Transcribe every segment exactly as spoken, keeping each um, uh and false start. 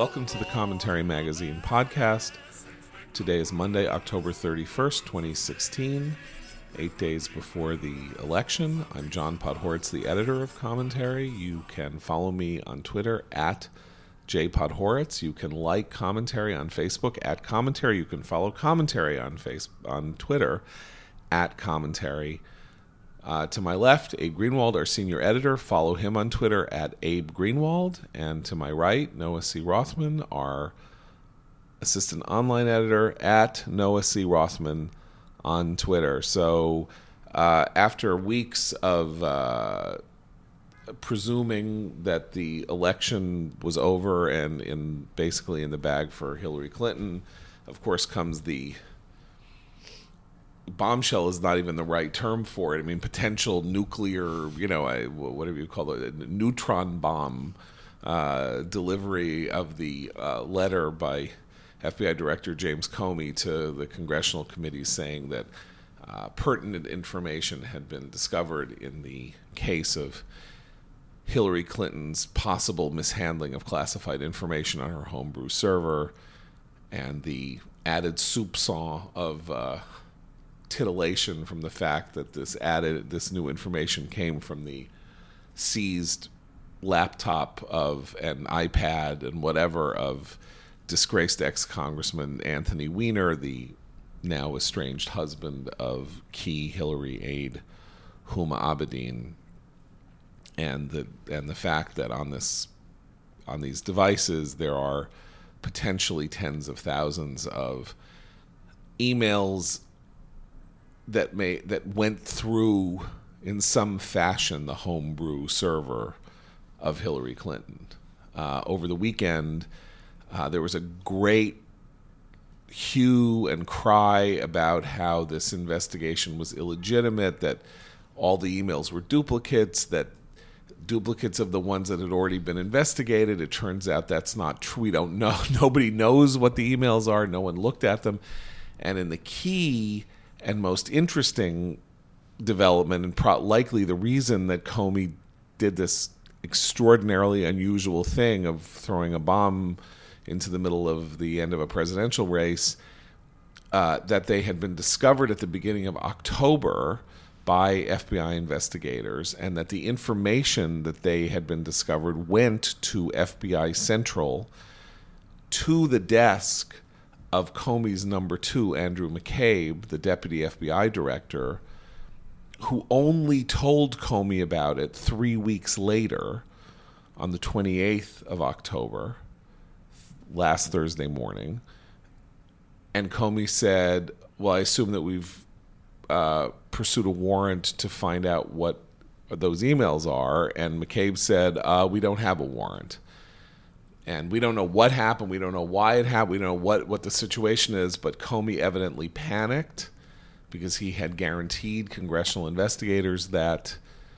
Welcome to the Commentary Magazine podcast. Today is Monday, October thirty-first, twenty sixteen, eight days before the election. I'm John Podhoretz, the editor of Commentary. You can follow me on Twitter at jpodhoretz. You can like Commentary on Facebook at Commentary. You can follow Commentary on face on Twitter at Commentary. Uh, to my left, Abe Greenwald, our senior editor. Follow him on Twitter at Abe Greenwald. And to my right, Noah C. Rothman, our assistant online editor at Noah C. Rothman on Twitter. So uh, after weeks of uh, presuming that the election was over and in basically in the bag for Hillary Clinton, of course comes the bombshell is not even the right term for it. I mean, potential nuclear, you know, whatever you call it, a neutron bomb uh, delivery of the uh, letter by F B I Director James Comey to the congressional committee saying that uh, pertinent information had been discovered in the case of Hillary Clinton's possible mishandling of classified information on her homebrew server, and the added soupçon of uh, titillation from the fact that this added this new information came from the seized laptop of an iPad and whatever of disgraced ex-Congressman Anthony Weiner, the now estranged husband of key Hillary aide Huma Abedin, and the and the fact that on this on these devices there are potentially tens of thousands of emails that may that went through in some fashion the homebrew server of Hillary Clinton. Uh, over the weekend, uh, there was a great hue and cry about how this investigation was illegitimate, that all the emails were duplicates, that duplicates of the ones that had already been investigated. It turns out that's not true. We don't know. Nobody knows what the emails are. No one looked at them. And in the key and most interesting development, and pro- likely the reason that Comey did this extraordinarily unusual thing of throwing a bomb into the middle of the end of a presidential race, uh, that they had been discovered at the beginning of October by F B I investigators, and that the information that they had been discovered went to F B I Central, to the desk of Comey's number two, Andrew McCabe, the deputy F B I director, who only told Comey about it three weeks later, on the twenty-eighth of October, last Thursday morning. And Comey said, well, I assume that we've uh, pursued a warrant to find out what those emails are. And McCabe said, uh, we don't have a warrant. And we don't know what happened. We don't know why it happened. We don't know what, what the situation is. But Comey evidently panicked because he had guaranteed congressional investigators that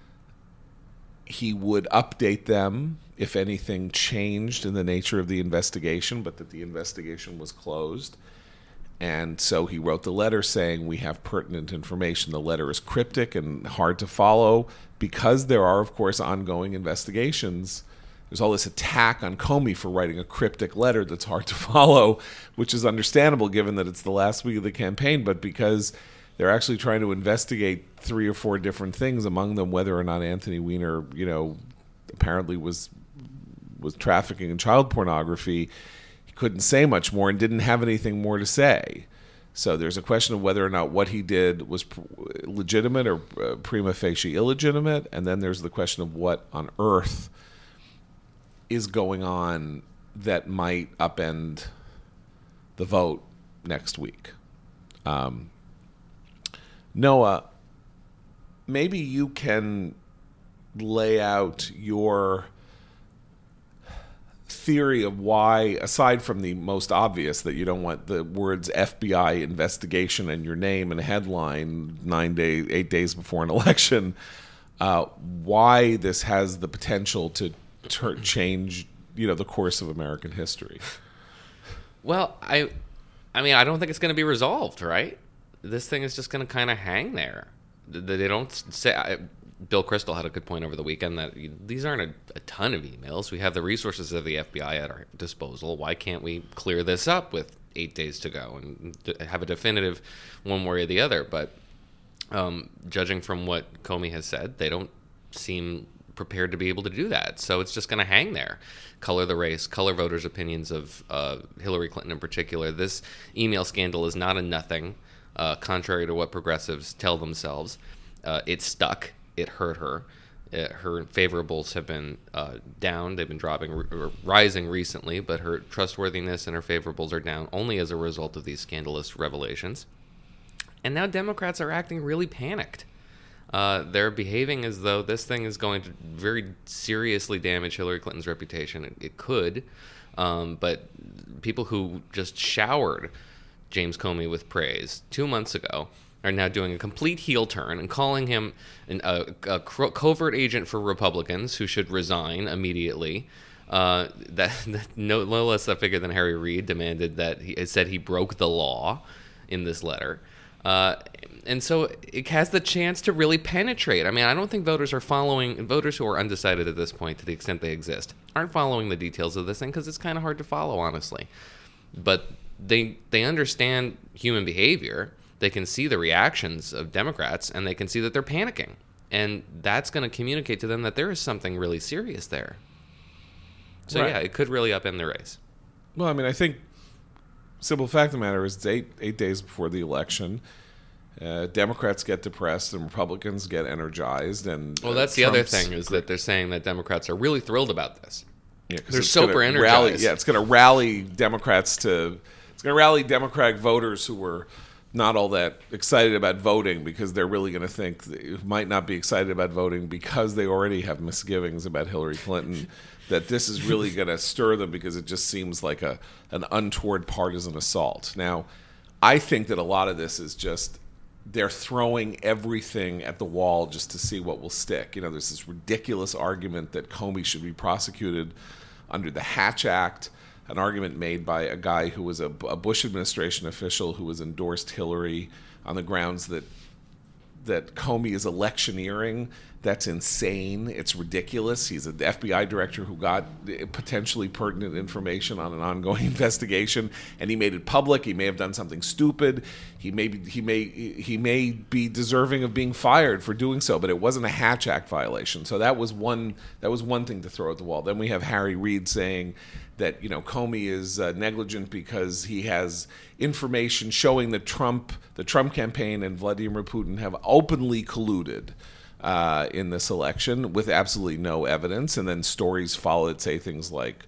he would update them if anything changed in the nature of the investigation, but that the investigation was closed. And so he wrote the letter saying, we have pertinent information. The letter is cryptic and hard to follow because there are, of course, ongoing investigations. There's all this attack on Comey for writing a cryptic letter that's hard to follow, which is understandable given that it's the last week of the campaign, but because they're actually trying to investigate three or four different things, among them whether or not Anthony Weiner, you know, apparently was was trafficking in child pornography. He couldn't say much more and didn't have anything more to say. So there's a question of whether or not what he did was legitimate or prima facie illegitimate, and then there's the question of what on earth is going on that might upend the vote next week. Um, Noah, maybe you can lay out your theory of why, aside from the most obvious that you don't want the words F B I investigation in your name and a headline nine days, eight days before an election, uh, why this has the potential to ter- change, you know, the course of American history. Well, I, I mean, I don't think it's going to be resolved, right? This thing is just going to kind of hang there. They don't say Bill Kristol had a good point over the weekend that these aren't a, a ton of emails. We have the resources of the F B I at our disposal. Why can't we clear this up with eight days to go and have a definitive one way or the other? But um, judging from what Comey has said, they don't seem prepared to be able to do that. So it's just going to hang there, color the race, color voters' opinions of uh, Hillary Clinton in particular. This email scandal is not a nothing, uh, contrary to what progressives tell themselves. Uh, it stuck. It hurt her. It, her favorables have been uh, down. They've been dropping, or rising recently, but her trustworthiness and her favorables are down only as a result of these scandalous revelations. And now Democrats are acting really panicked. Uh, they're behaving as though this thing is going to very seriously damage Hillary Clinton's reputation. It, it could, um, but people who just showered James Comey with praise two months ago are now doing a complete heel turn and calling him an, a, a covert agent for Republicans who should resign immediately. Uh, that, that no, no less a figure than Harry Reid demanded that he it said he broke the law in this letter. Uh, and so it has the chance to really penetrate. I mean, I don't think voters are following, voters who are undecided at this point, to the extent they exist, aren't following the details of this thing because it's kind of hard to follow, honestly. But they they understand human behavior. They can see the reactions of Democrats, and they can see that they're panicking. And that's going to communicate to them that there is something really serious there. So, right. yeah, it could really upend the race. Well, I mean, I think simple fact of the matter is it's eight, eight days before the election. Uh, Democrats get depressed and Republicans get energized. And Well, that's uh, the Trump's other thing, is that they're saying that Democrats are really thrilled about this. Yeah, they're it's super gonna energized. Rally, yeah, it's going to rally Democrats to... It's going to rally Democratic voters who were not all that excited about voting because they're really going to think they might not be excited about voting because they already have misgivings about Hillary Clinton, that this is really going to stir them because it just seems like a an untoward partisan assault. Now, I think that a lot of this is just they're throwing everything at the wall just to see what will stick. You know, there's this ridiculous argument that Comey should be prosecuted under the Hatch Act, an argument made by a guy who was a, a Bush administration official who has endorsed Hillary on the grounds that that Comey is electioneering. That's insane. It's ridiculous. He's an F B I director who got potentially pertinent information on an ongoing investigation, and he made it public. He may have done something stupid. He may be, he may he may be deserving of being fired for doing so, but it wasn't a Hatch Act violation. So that was one that was one thing to throw at the wall. Then we have Harry Reid saying that, you know, Comey is uh, negligent because he has information showing that Trump, the Trump campaign, and Vladimir Putin have openly colluded uh, in this election with absolutely no evidence. And then stories follow that say things like,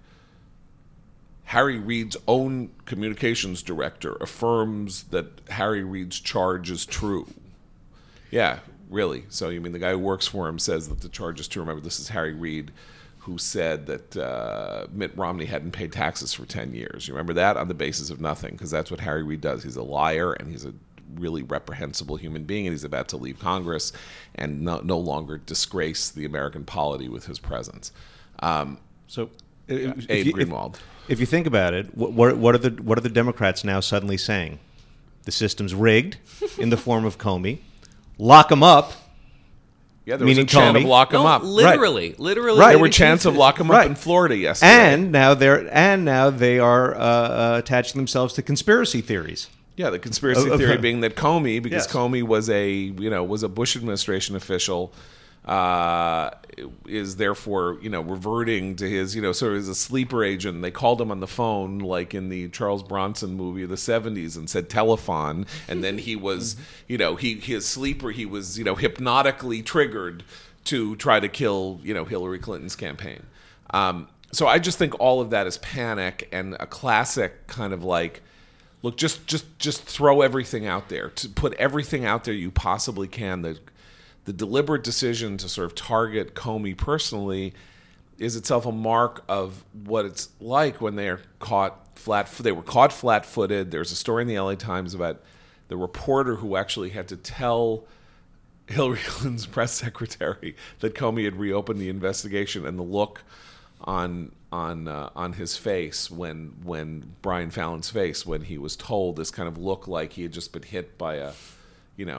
Harry Reid's own communications director affirms that Harry Reid's charge is true. Yeah, really. So you mean the guy who works for him says that the charge is true? Remember, this is Harry Reid, who said that uh, Mitt Romney hadn't paid taxes for ten years. You remember that? On the basis of nothing, because that's what Harry Reid does. He's a liar, and he's a really reprehensible human being, and he's about to leave Congress and no, no longer disgrace the American polity with his presence. Um, so, yeah, if, Abe you, Greenwald. If, if you think about it, what, what are the what are the Democrats now suddenly saying? The system's rigged in the form of Comey. Lock him up. Yeah, there was a chant of lock him no, up. Literally, right. literally. Right. There were chants of lock him right. up in Florida yesterday. And now they're and now they are uh, uh, attaching themselves to conspiracy theories. Yeah, the conspiracy of, theory of, being that Comey, because yes. Comey was a you know was a Bush administration official, uh, is therefore you know reverting to his you know sort of as a sleeper agent. They called him on the phone like in the Charles Bronson movie of the seventies and said telephone, and then he was you know he his sleeper he was you know hypnotically triggered to try to kill you know Hillary Clinton's campaign. Um, so I just think all of that is panic and a classic kind of like. Look, just, just just throw everything out there. To put everything out there you possibly can. The, the deliberate decision to sort of target Comey personally is itself a mark of what it's like when they are caught flat. They were caught flat-footed. There's a story in the L A Times about the reporter who actually had to tell Hillary Clinton's press secretary that Comey had reopened the investigation, and the look on on uh, on his face when when Brian Fallon's face when he was told, this kind of look like he had just been hit by a you know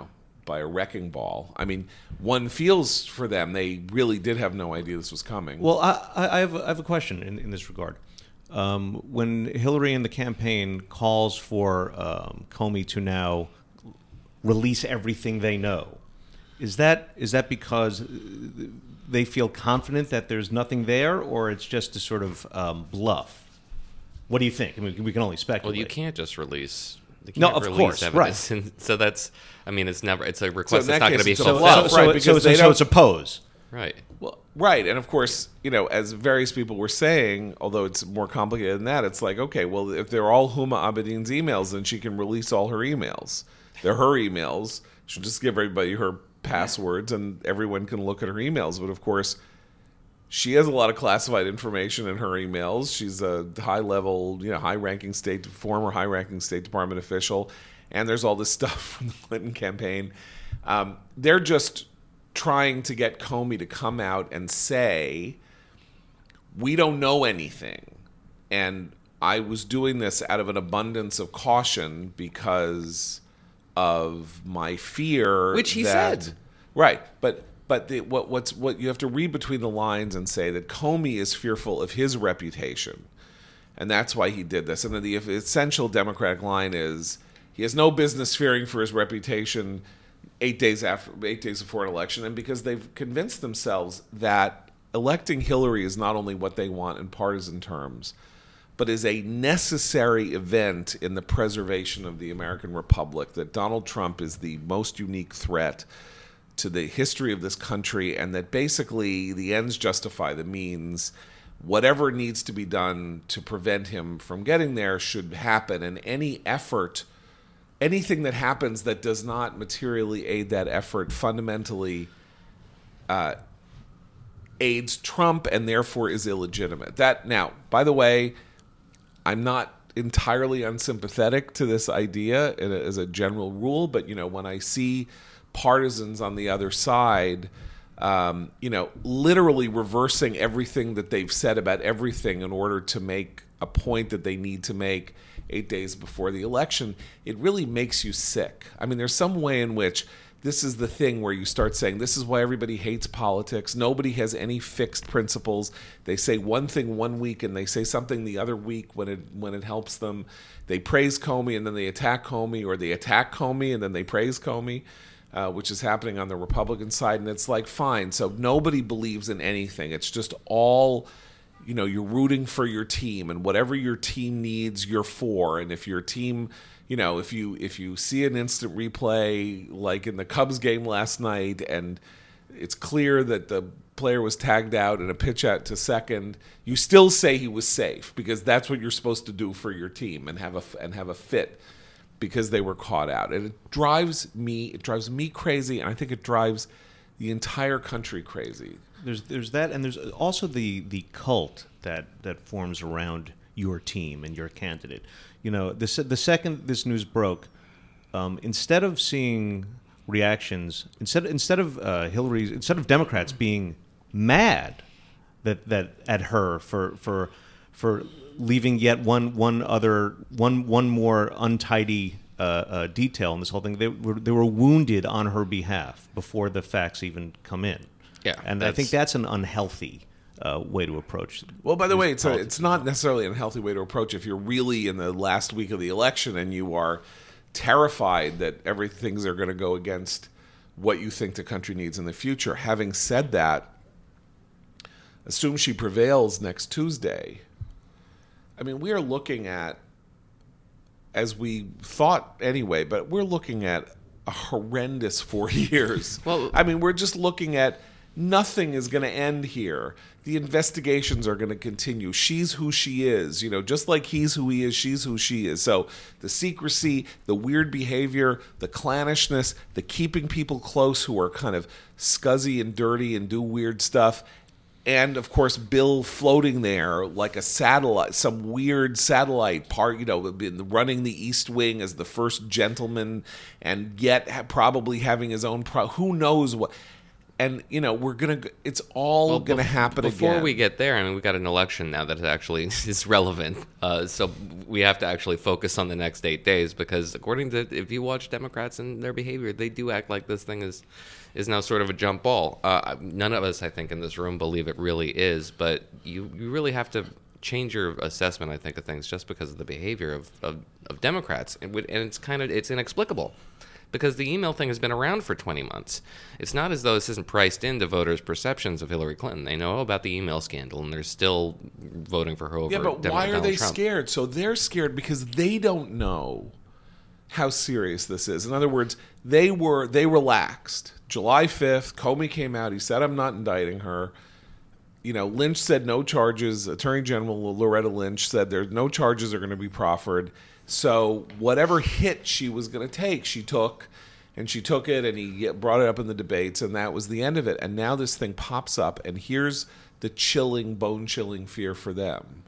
by a wrecking ball. I mean, one feels for them. They really did have no idea this was coming. Well, I, I, have, I have a question in, in this regard. Um, when Hillary in the campaign calls for um, Comey to now release everything they know, is that is that because they feel confident that there's nothing there, or it's just a sort of um, bluff? What do you think? I mean, we can only speculate. Well, you can't just release. You can't No, of release course, evidence. right. And so that's. I mean, it's never. It's a request So in that's that not going to case, be it's a So, fulfilled. bluff, so, right, so, because so, they so don't- it's a pose. Right. Well, right, and of course, you know, as various people were saying, although it's more complicated than that, it's like, okay, well, if they're all Huma Abedin's emails, then she can release all her emails. They're her emails. She'll just give everybody her passwords, and everyone can look at her emails. But of course, she has a lot of classified information in her emails. She's a high-level, you know, high-ranking state, former high-ranking State Department official, and there's all this stuff from the Clinton campaign. Um, they're just trying to get Comey to come out and say, we don't know anything. And I was doing this out of an abundance of caution because of my fear. Which he that, said. Right. But but the, what what's what you have to read between the lines and say that Comey is fearful of his reputation. And that's why he did this. And the essential Democratic line is he has no business fearing for his reputation eight days after, eight days before an election, and because they've convinced themselves that electing Hillary is not only what they want in partisan terms, but is a necessary event in the preservation of the American Republic, that Donald Trump is the most unique threat to the history of this country, and that basically the ends justify the means. Whatever needs to be done to prevent him from getting there should happen, and any effort anything that happens that does not materially aid that effort fundamentally uh, aids Trump and therefore is illegitimate. That now, by the way, I'm not entirely unsympathetic to this idea as a general rule, but you know, when I see partisans on the other side, um, you know, literally reversing everything that they've said about everything in order to make a point that they need to make eight days before the election, it really makes you sick. I mean, there's some way in which this is the thing where you start saying, this is why everybody hates politics. Nobody has any fixed principles. They say one thing one week and they say something the other week when it when it helps them. They praise Comey and then they attack Comey, or they attack Comey and then they praise Comey, uh, which is happening on the Republican side. And it's like, fine. So nobody believes in anything. It's just all... You know, you're rooting for your team, and whatever your team needs, you're for. And if your team, you know, if you if you see an instant replay like in the Cubs game last night, and it's clear that the player was tagged out in a pitch out to second, you still say he was safe because that's what you're supposed to do for your team, and have a and have a fit because they were caught out. And it drives me it drives me crazy, and I think it drives the entire country crazy. There's there's that, and there's also the the cult that that forms around your team and your candidate. You know, the se- the second this news broke, um, instead of seeing reactions, instead instead of uh, Hillary's, instead of Democrats being mad that that at her for for for leaving yet one one other one one more untidy uh, uh, detail in this whole thing, they were they were wounded on her behalf before the facts even come in. Yeah, and I think that's an unhealthy uh, way to approach. Well, by the way, it's a, politics. it's not necessarily an unhealthy way to approach if you're really in the last week of the election and you are terrified that everything's are going to go against what you think the country needs in the future. Having said that, assume she prevails next Tuesday. I mean, we are looking at, as we thought anyway, but we're looking at a horrendous four years. Well, I mean, we're just looking at nothing is going to end here. The investigations are going to continue. She's who she is. You know, just like he's who he is, she's who she is. So the secrecy, the weird behavior, the clannishness, the keeping people close who are kind of scuzzy and dirty and do weird stuff, and, of course, Bill floating there like a satellite, some weird satellite part, you know, running the East Wing as the first gentleman and yet ha- probably having his own... Pro- who knows what... and you know we're gonna. It's all Well, gonna bef- happen before again. we get there. I mean, we got an election now that actually is relevant. Uh, so we have to actually focus on the next eight days because, according to if you watch Democrats and their behavior, they do act like this thing is is now sort of a jump ball. Uh, none of us, I think, in this room believe it really is, but you you really have to change your assessment, I think, of things just because of the behavior of of, of Democrats, and, and it's kind of it's inexplicable. Because the email thing has been around for twenty months. It's not as though this isn't priced into voters' perceptions of Hillary Clinton. They know about the email scandal, and they're still voting for her over Yeah, but Dem- why are Donald they Trump. scared? So they're scared because they don't know how serious this is. In other words, they were they relaxed. July fifth, Comey came out. He said, "I'm not indicting her." You know, Lynch said no charges. Attorney General Loretta Lynch said there's no charges are going to be proffered. So whatever hit she was going to take, she took, and she took it, and he brought it up in the debates, and that was the end of it. And now this thing pops up, and here's the chilling, bone-chilling fear for them.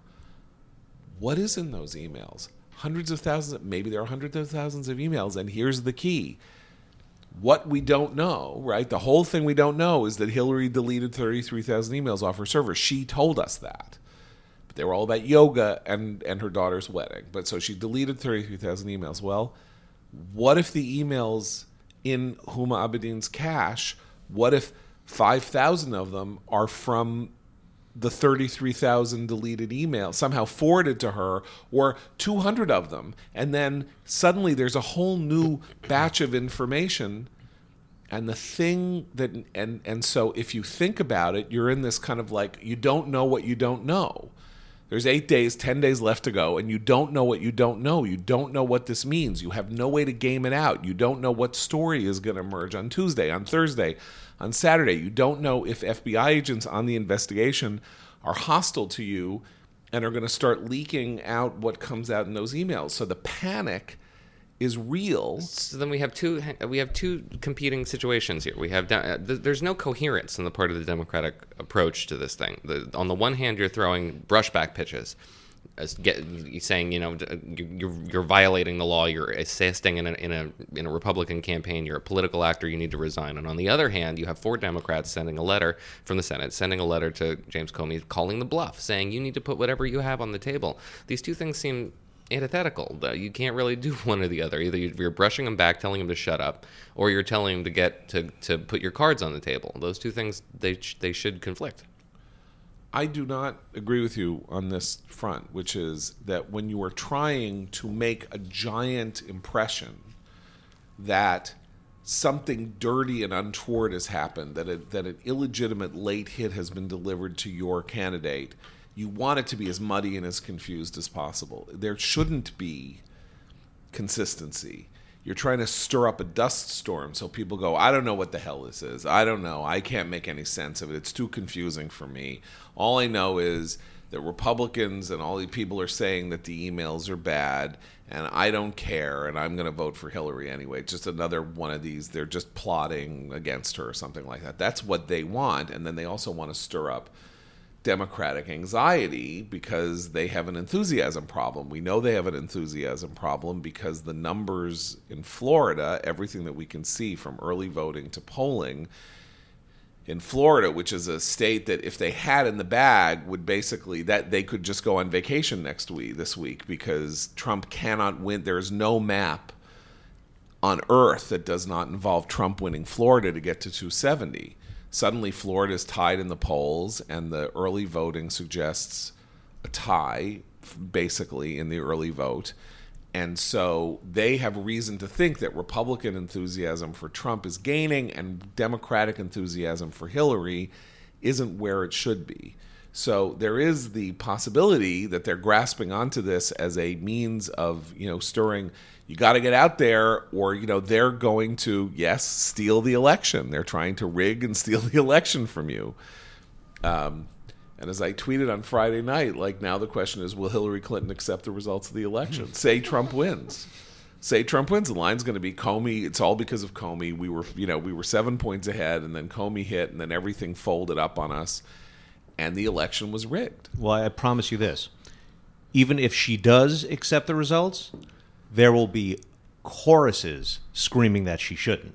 What is in those emails? Hundreds of thousands, maybe there are hundreds of thousands of emails, and here's the key. What we don't know, right? The whole thing we don't know is that Hillary deleted thirty-three thousand emails off her server. She told us that. But they were all about yoga and, and her daughter's wedding. But so she deleted thirty-three thousand emails. Well, what if the emails in Huma Abedin's cache, what if five thousand of them are from the thirty-three thousand deleted emails, somehow forwarded to her, or two hundred of them, and then suddenly there's a whole new batch of information, and the thing that, and, and so if you think about it, you're in this kind of like, you don't know what you don't know. There's eight days, ten days left to go, and you don't know what you don't know. You don't know what this means. You have no way to game it out. You don't know what story is going to emerge on Tuesday, on Thursday, on Saturday. You don't know if F B I agents on the investigation are hostile to you and are going to start leaking out what comes out in those emails. So the panic is real. So then we have two we have two competing situations here. We have uh, there's no coherence on the part of the Democratic approach to this thing. The, on the one hand, you're throwing brushback pitches, as get, saying you know you're you're violating the law. You're assisting in a in a in a Republican campaign. You're a political actor. You need to resign. And on the other hand, you have four Democrats sending a letter from the Senate, sending a letter to James Comey, calling the bluff, saying you need to put whatever you have on the table. These two things seem antithetical. You can't really do one or the other. Either you're brushing him back, telling him to shut up, or you're telling him to get to, to put your cards on the table. Those two things, they they should conflict. I do not agree with you on this front, which is that when you are trying to make a giant impression that something dirty and untoward has happened, that a, that an illegitimate late hit has been delivered to your candidate, you want it to be as muddy and as confused as possible. There shouldn't be consistency. You're trying to stir up a dust storm so people go, I don't know what the hell this is. I don't know. I can't make any sense of it. It's too confusing for me. All I know is that Republicans and all these people are saying that the emails are bad, and I don't care, and I'm going to vote for Hillary anyway. Just another one of these. They're just plotting against her or something like that. That's what they want, and then they also want to stir up Democratic anxiety because they have an enthusiasm problem. We know they have an enthusiasm problem because the numbers in Florida, everything that we can see from early voting to polling in Florida, which is a state that if they had in the bag would basically that they could just go on vacation next week, this week, because Trump cannot win. There's no map on earth that does not involve Trump winning Florida to get to two seventy. Suddenly, Florida is tied in the polls, and the early voting suggests a tie, basically, in the early vote. And so they have reason to think that Republican enthusiasm for Trump is gaining and Democratic enthusiasm for Hillary isn't where it should be. So there is the possibility that they're grasping onto this as a means of, you know, stirring. You got to get out there, or, you know, they're going to, yes, steal the election. They're trying to rig and steal the election from you. Um, and as I tweeted on Friday night, like, now the question is, will Hillary Clinton accept the results of the election? Say Trump wins. Say Trump wins. The line's going to be Comey. It's all because of Comey. We were, you know, we were seven points ahead, and then Comey hit, and then everything folded up on us, and the election was rigged. Well, I promise you this. Even if she does accept the results, there will be choruses screaming that she shouldn't.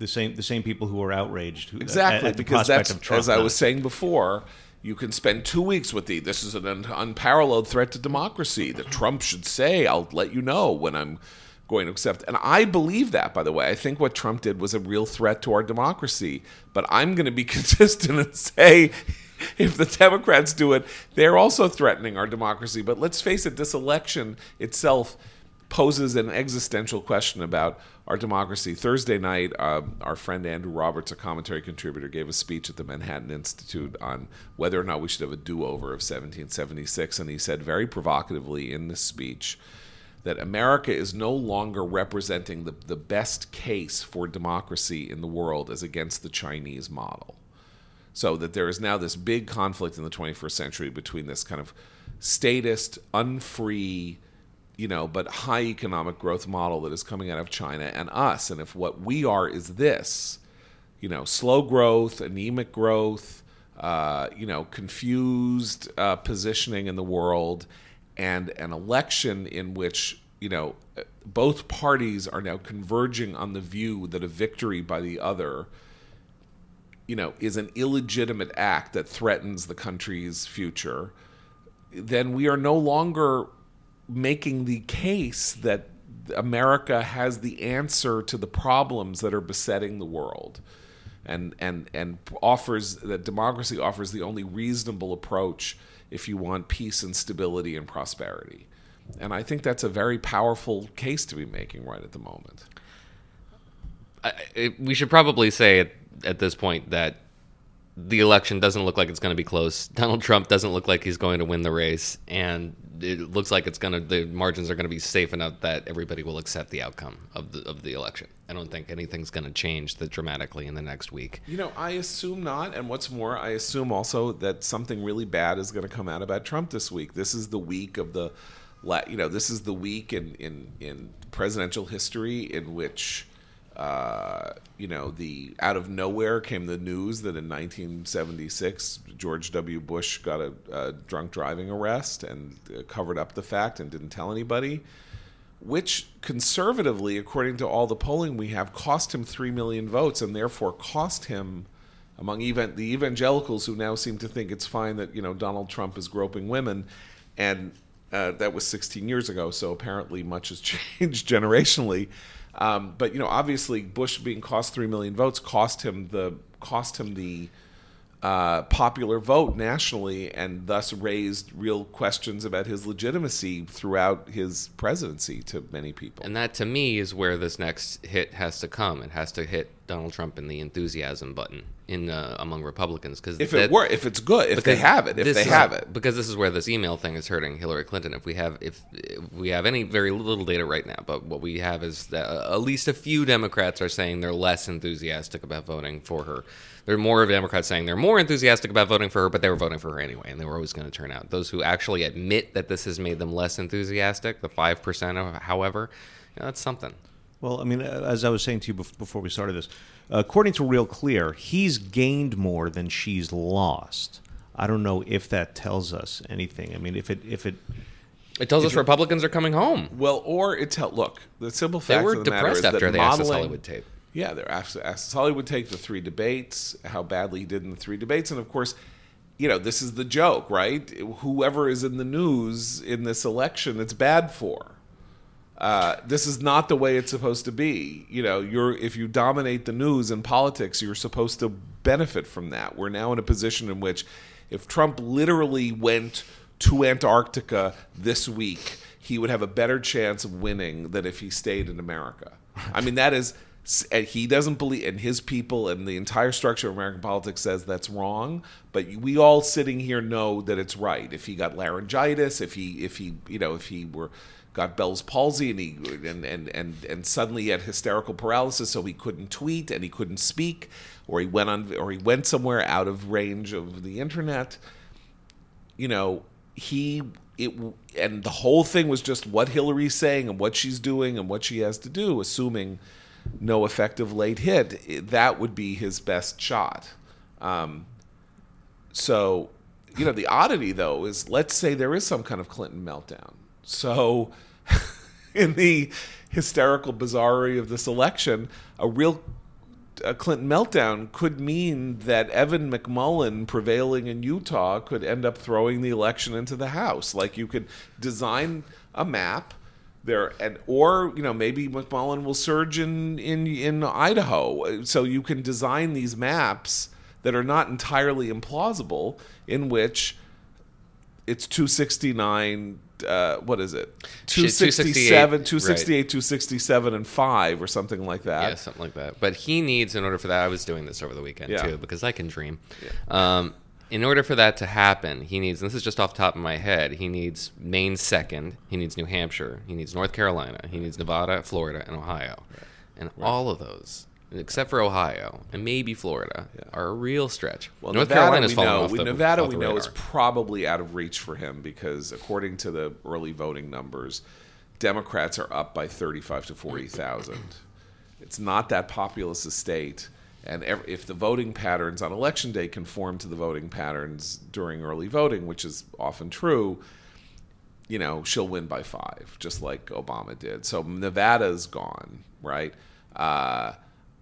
the same the same people who are outraged. Who, Exactly, at, at the because prospect that's, of Trump as I not- was saying before, you can spend two weeks with the, this is an un- unparalleled threat to democracy that Trump should say, I'll let you know when I'm going to accept. And I believe that, by the way. I think what Trump did was a real threat to our democracy. But I'm going to be consistent and say, if the Democrats do it, they're also threatening our democracy. But let's face it, this election itself poses an existential question about our democracy. Thursday night, uh, our friend Andrew Roberts, a commentary contributor, gave a speech at the Manhattan Institute on whether or not we should have a do-over of seventeen seventy-six. And he said very provocatively in this speech that America is no longer representing the, the best case for democracy in the world as against the Chinese model. So that there is now this big conflict in the twenty-first century between this kind of statist, unfree, you know, but high economic growth model that is coming out of China and us. And if what we are is this, you know, slow growth, anemic growth, uh, you know, confused uh, positioning in the world, and an election in which, you know, both parties are now converging on the view that a victory by the other, you know, is an illegitimate act that threatens the country's future, then we are no longer making the case that America has the answer to the problems that are besetting the world, and and and offers that democracy offers the only reasonable approach if you want peace and stability and prosperity. And I think that's a very powerful case to be making right at the moment. I, it, we should probably say at, at this point that the election doesn't look like it's going to be close. Donald Trump doesn't look like he's going to win the race, and it looks like it's going to, the margins are going to be safe enough that everybody will accept the outcome of the of the election. I don't think anything's going to change that dramatically in the next week. You know, I assume not, and what's more, I assume also that something really bad is going to come out about Trump this week. This is the week of the, you know, this is the week in in, in presidential history in which, Uh, you know, the out of nowhere came the news that in nineteen seventy-six George W. Bush got a, a drunk driving arrest and uh, covered up the fact and didn't tell anybody, which conservatively, according to all the polling we have, cost him three million votes and therefore cost him, among even the evangelicals who now seem to think it's fine that, you know, Donald Trump is groping women, and uh, that was sixteen years ago, so apparently much has changed generationally. Um, but you know, obviously, Bush being cost three million votes cost him the cost him the uh, popular vote nationally, and thus raised real questions about his legitimacy throughout his presidency to many people. And that, to me, is where this next hit has to come. It has to hit Donald Trump in the enthusiasm button in uh, among Republicans, because if it were, if it's good, if they have it, if they is, have it, because this is where this email thing is hurting Hillary Clinton. If we have, if, if we have any very little data right now, but what we have is that uh, at least a few Democrats are saying they're less enthusiastic about voting for her. There are more Democrats saying they're more enthusiastic about voting for her, but they were voting for her anyway, and they were always going to turn out. Those who actually admit that this has made them less enthusiastic, the five percent, however, you know, that's something. Well, I mean, as I was saying to you before we started this, according to Real Clear, he's gained more than she's lost. I don't know if that tells us anything. I mean, if it if it it tells us it, Republicans are coming home. Well, or it tell look, the simple fact they were of the matter depressed is after that the modeling, Access Hollywood tape. Yeah, they're Access Hollywood tape, the three debates, how badly he did in the three debates, and of course, you know, this is the joke, right? Whoever is in the news in this election, it's bad for. Uh, this is not the way it's supposed to be. You know, you're if you dominate the news and politics, you're supposed to benefit from that. We're now in a position in which, if Trump literally went to Antarctica this week, he would have a better chance of winning than if he stayed in America. I mean, that is, and he doesn't believe, and his people and the entire structure of American politics says that's wrong. But we all sitting here know that it's right. If he got laryngitis, if he, if he, you know, if he were got Bell's palsy and he and, and, and, and suddenly he had hysterical paralysis, so he couldn't tweet and he couldn't speak, or he went on or he went somewhere out of range of the internet. You know, he it and the whole thing was just what Hillary's saying and what she's doing and what she has to do, assuming no effective late hit. That would be his best shot. Um, so, you know, the oddity though is, let's say there is some kind of Clinton meltdown. So, in the hysterical bizarrerie of this election, a real a Clinton meltdown could mean that Evan McMullin prevailing in Utah could end up throwing the election into the House. Like, you could design a map there, and or you know maybe McMullin will surge in in in Idaho. So you can design these maps that are not entirely implausible, in which it's two sixty-nine. Uh, what is it? two sixty-seven, two sixty-eight, right. two sixty-seven, and five, or something like that. Yeah, something like that. But he needs, in order for that, I was doing this over the weekend yeah. too, because I can dream. Yeah. Um, in order for that to happen, he needs, and this is just off the top of my head, he needs Maine second, he needs New Hampshire, he needs North Carolina, he needs Nevada, Florida, and Ohio. Right. And right. all of those, except for Ohio and maybe Florida, yeah. are a real stretch. Well, North Nevada, Carolina's we falling know, off we, the Nevada, off we the know, radar. is probably out of reach for him because, according to the early voting numbers, Democrats are up by thirty-five to forty thousand. It's not that populous a state, and if the voting patterns on election day conform to the voting patterns during early voting, which is often true, you know, she'll win by five, just like Obama did. So Nevada's gone, right? Uh,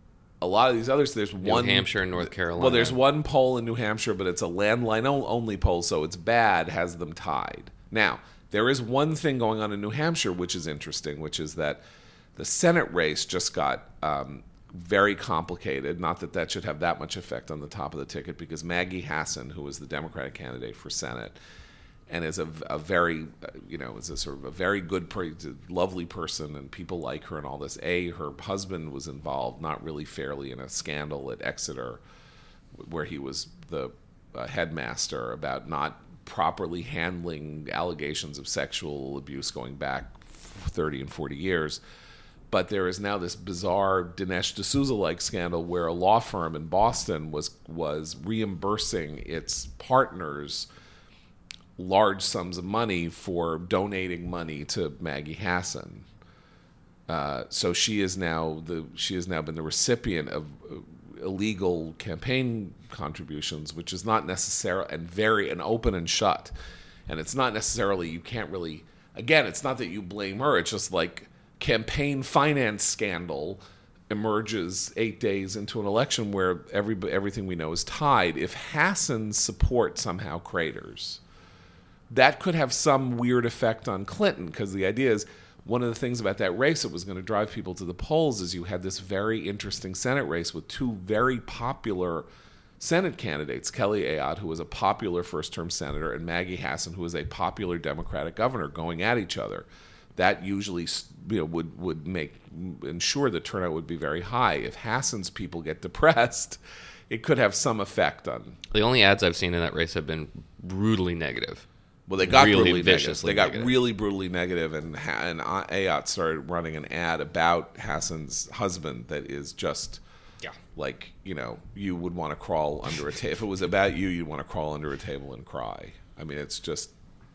a lot of these others, there's New one... New Hampshire and North Carolina. Well, there's one poll in New Hampshire, but it's a landline only poll, so it's bad, has them tied. Now, there is one thing going on in New Hampshire which is interesting, which is that the Senate race just got um, very complicated. Not that that should have that much effect on the top of the ticket, because Maggie Hassan, who is the Democratic candidate for Senate, and is a, a very, you know, is a sort of a very good, lovely person, and people like her and all this. A, her husband was involved, not really fairly, in a scandal at Exeter, where he was the uh, headmaster, about not properly handling allegations of sexual abuse going back thirty and forty years. But there is now this bizarre Dinesh D'Souza-like scandal where a law firm in Boston was was reimbursing its partners large sums of money for donating money to Maggie Hassan. Uh, so she is now the she has now been the recipient of uh, illegal campaign contributions, which is not necessarily and very and open and shut. And it's not necessarily, you can't really, again, it's not that you blame her. It's just like campaign finance scandal emerges eight days into an election where every everything we know is tied. If Hassan's support somehow craters, that could have some weird effect on Clinton, because the idea is, one of the things about that race that was going to drive people to the polls is you had this very interesting Senate race with two very popular Senate candidates, Kelly Ayotte, who was a popular first-term senator, and Maggie Hassan, who was a popular Democratic governor, going at each other. That usually, you know, would would make ensure the turnout would be very high. If Hassan's people get depressed, it could have some effect on. The only ads I've seen in that race have been brutally negative. Well, they got really brutally negative. They got negative. really brutally negative, and and Ayotte started running an ad about Hassan's husband that is just, yeah, like, you know, you would want to crawl under a table. If it was about you, you'd want to crawl under a table and cry. I mean, it's just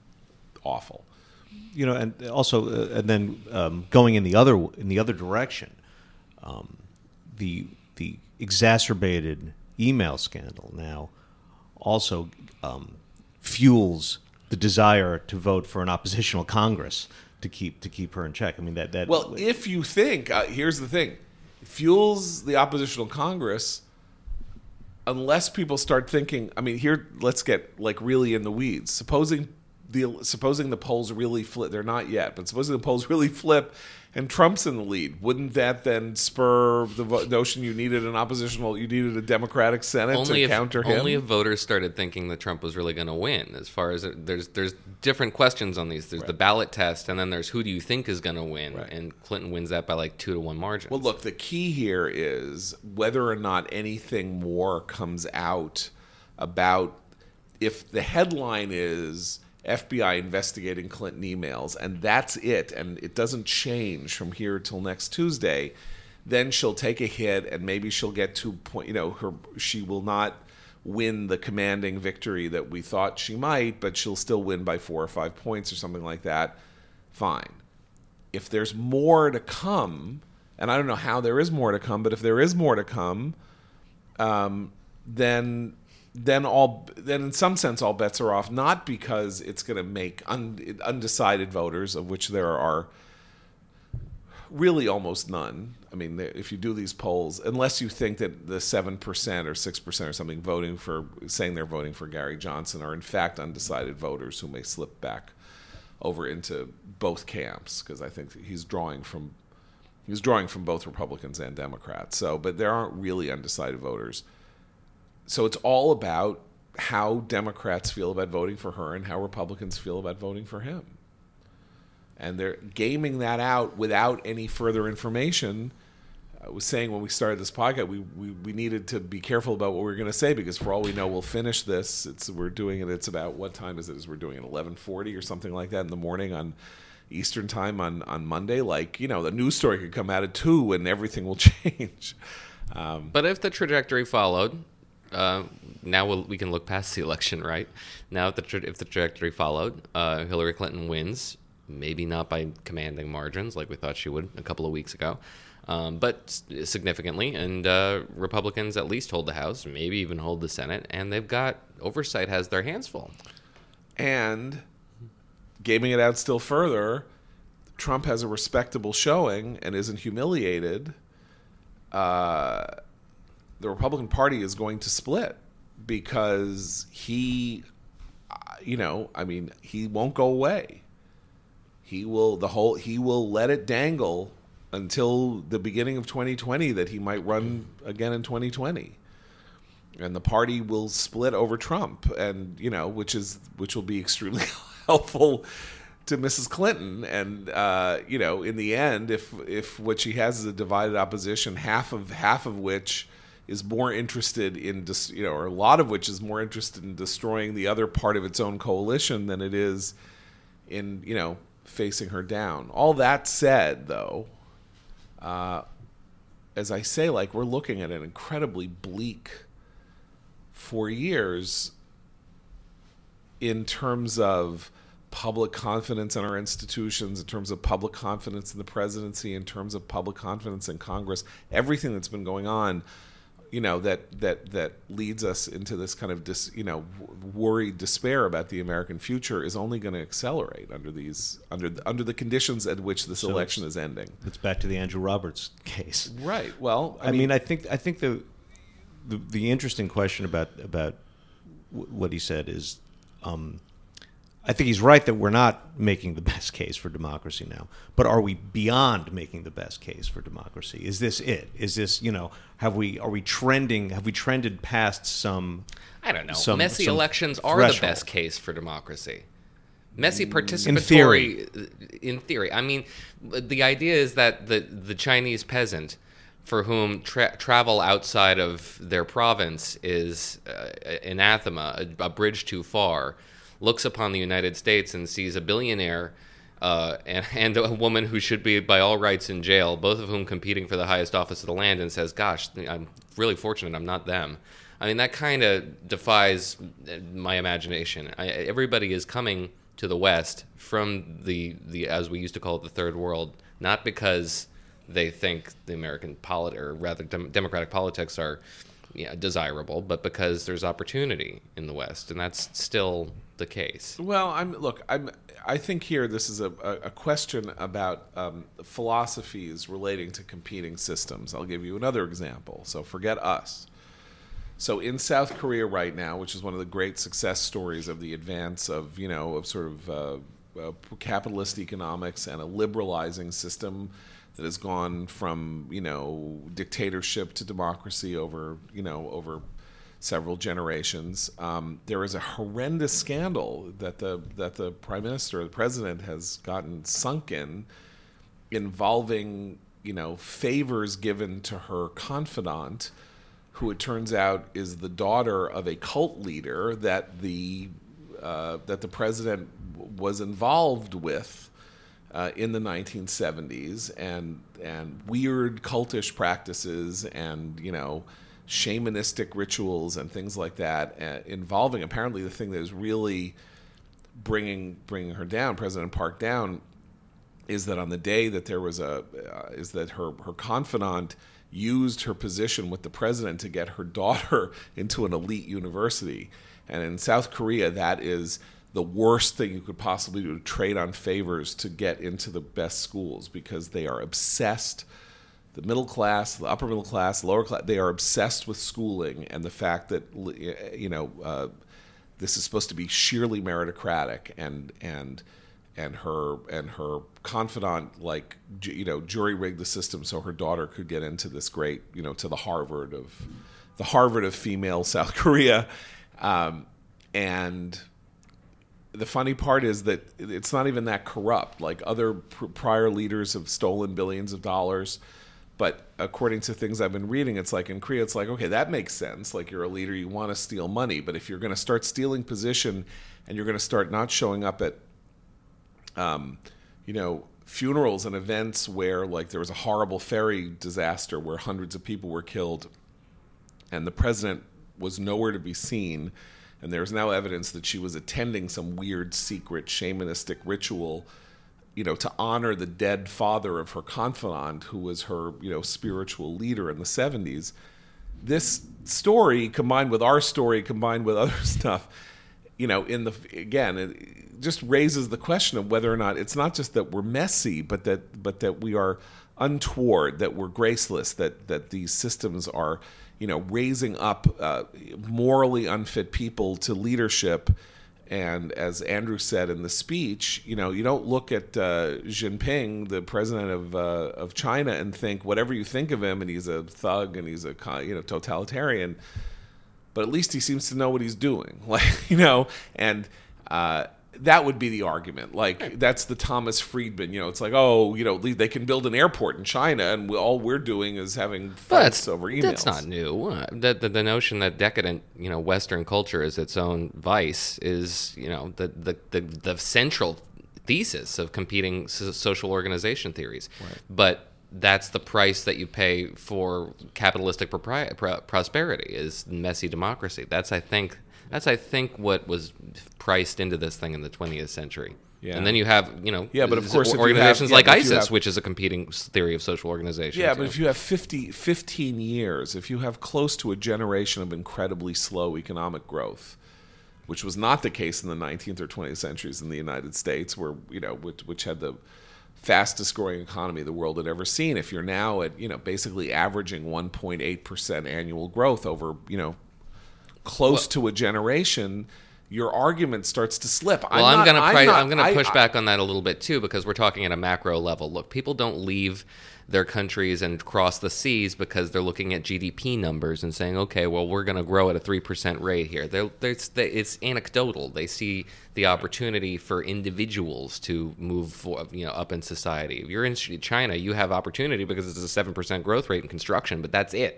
awful. You know, and also, uh, and then um, going in the other in the other direction, um, the the exacerbated email scandal now also um, fuels the desire to vote for an oppositional Congress to keep to keep her in check. I mean that that. Well, if you think, uh, here's the thing, it fuels the oppositional Congress unless people start thinking. I mean, here, let's get like really in the weeds. Supposing the supposing the polls really flip, they're not yet, but supposing the polls really flip and Trump's in the lead, wouldn't that then spur the vo- notion you needed an oppositional, you needed a Democratic Senate only to if, counter him? Only if voters started thinking that Trump was really going to win. As far as it, there's there's different questions on these. There's right. the ballot test, and then there's who do you think is going to win, right. and Clinton wins that by like two to one margin. Well, look, the key here is whether or not anything more comes out about, if the headline is F B I investigating Clinton emails, and that's it, and it doesn't change from here till next Tuesday, then she'll take a hit, and maybe she'll get two point. You know, her she will not win the commanding victory that we thought she might, but she'll still win by four or five points or something like that. Fine. If there's more to come, and I don't know how there is more to come, but if there is more to come, um, then. then all then in some sense all bets are off, not because it's going to make un, undecided voters, of which there are really almost none. I mean, if you do these polls, unless you think that the seven percent or six percent or something voting for, saying they're voting for Gary Johnson are in fact undecided voters who may slip back over into both camps, because I think he's drawing from he's drawing from both Republicans and Democrats. So, but there aren't really undecided voters. So it's all about how Democrats feel about voting for her and how Republicans feel about voting for him. And they're gaming that out without any further information. I was saying when we started this podcast, we, we, we needed to be careful about what we were going to say, because for all we know, we'll finish this. It's we're doing it. It's about, what time is it? Is we're doing it eleven forty or something like that in the morning on Eastern time on, on Monday. Like, you know, the news story could come out at two and everything will change. Um, but if the trajectory followed, uh, now we'll, we can look past the election, right? Now, if the, tra- if the trajectory followed, uh, Hillary Clinton wins. Maybe not by commanding margins like we thought she would a couple of weeks ago, um, but significantly. And uh, Republicans at least hold the House, maybe even hold the Senate, and they've got oversight has their hands full. And gaming it out still further, Trump has a respectable showing and isn't humiliated. Uh, the Republican Party is going to split because he, you know, I mean, he won't go away. He will the whole he will let it dangle until the beginning of twenty twenty that he might run again in twenty twenty, and the party will split over Trump, and you know which is which will be extremely helpful to Missus Clinton. And uh, you know, in the end, if if what she has is a divided opposition, half of half of which is more interested in dis, you know, or a lot of which is more interested in destroying the other part of its own coalition than it is in you know. facing her down. All that said, though, uh, as I say, like we're looking at an incredibly bleak four years in terms of public confidence in our institutions, in terms of public confidence in the presidency, in terms of public confidence in Congress, everything that's been going on, you know, that that that leads us into this kind of dis, you know worried despair about the American future is only going to accelerate under these under the, under the conditions at which this so election is ending. It's back to the Andrew Roberts case, right? Well, I, I mean, mean, I think I think the the, the interesting question about about w- what he said is, um, I think he's right that we're not making the best case for democracy now. But are we beyond making the best case for democracy? Is this it? Is this, you know, have we are we trending? Have we trended past some? I don't know. Some, Messy some elections are threshold. the best case for democracy. Messy participatory, in theory. in theory. I mean, the idea is that the the Chinese peasant, for whom tra- travel outside of their province is uh, anathema, a, a bridge too far, looks upon the United States and sees a billionaire uh, and, and a woman who should be by all rights in jail, both of whom competing for the highest office of the land, and says, gosh, I'm really fortunate I'm not them. I mean, that kind of defies my imagination. I, everybody is coming to the West from the, the, as we used to call it, the third world, not because they think the American polit, or rather dem- democratic politics are yeah, desirable, but because there's opportunity in the West, and that's still the case. Well, I'm look. I'm. I think here this is a, a question about um, philosophies relating to competing systems. I'll give you another example. So forget us. So in South Korea right now, which is one of the great success stories of the advance of you know of sort of uh, uh, capitalist economics and a liberalizing system that has gone from you know dictatorship to democracy over you know over several generations. Um, there is a horrendous scandal that the that the prime minister or the president has gotten sunk in, involving you know favors given to her confidant, who it turns out is the daughter of a cult leader that the uh, that the president was involved with uh, in the nineteen seventies, and and weird cultish practices and you know. shamanistic rituals and things like that, uh, involving apparently the thing that is really bringing bringing her down, President Park down, is that on the day that there was a uh, is that her her confidant used her position with the president to get her daughter into an elite university, and in South Korea that is the worst thing you could possibly do, to trade on favors to get into the best schools, because they are obsessed. The middle class, the upper middle class, the lower class, they are obsessed with schooling and the fact that, you know, uh, this is supposed to be sheerly meritocratic, and and and her and her confidant, like, you know, jury rigged the system so her daughter could get into this great, you know, to the Harvard of the Harvard of female South Korea, um, and. The funny part is that it's not even that corrupt. Like, other pr- prior leaders have stolen billions of dollars. But according to things I've been reading, it's like in Korea, it's like, okay, that makes sense. Like, you're a leader, you want to steal money. But if you're going to start stealing position and you're going to start not showing up at, um, you know, funerals and events where, like, there was a horrible ferry disaster where hundreds of people were killed and the president was nowhere to be seen, and there's now evidence that she was attending some weird, secret, shamanistic ritual, you know, to honor the dead father of her confidant, who was her, you know, spiritual leader in the seventies. This story, combined with our story, combined with other stuff, you know, in the again, it just raises the question of whether or not it's not just that we're messy, but that but that we are untoward, that we're graceless, that that these systems are, you know, raising up uh, morally unfit people to leadership. And as Andrew said in the speech, you know, you don't look at uh, Jinping, the president of uh, of China, and think whatever you think of him, and he's a thug and he's a, you know, totalitarian, but at least he seems to know what he's doing, like, you know, and uh, that would be the argument. Like, that's the Thomas Friedman, you know, it's like, oh, you know, they can build an airport in China, and we, all we're doing is having fights over emails. That's not new. Uh, the, the the notion that decadent, you know, Western culture is its own vice is, you know, the the the, the central thesis of competing so- social organization theories. Right. But that's the price that you pay for capitalistic propri- pro- prosperity, is messy democracy. That's, I think. That's, I think, what was priced into this thing in the twentieth century. Yeah. And then you have, you know, yeah, but of course, organizations have, yeah, like ISIS, have, which is a competing theory of social organization. Yeah, but know. if you have fifty, fifteen years, if you have close to a generation of incredibly slow economic growth, which was not the case in the nineteenth or twentieth centuries in the United States, where, you know, which, which had the fastest growing economy the world had ever seen. If you're now at, you know, basically averaging one point eight percent annual growth over, you know, close well, to a generation, your argument starts to slip. Well, I'm, I'm going to I'm, I'm going to push I, back on that a little bit too, because we're talking at a macro level. Look, people don't leave their countries and cross the seas because they're looking at G D P numbers and saying, okay, well, we're going to grow at a three percent rate here. They're, they're, it's, it's anecdotal. They see the opportunity for individuals to move for, you know, up in society. If you're in China, you have opportunity because it's a seven percent growth rate in construction, but that's it.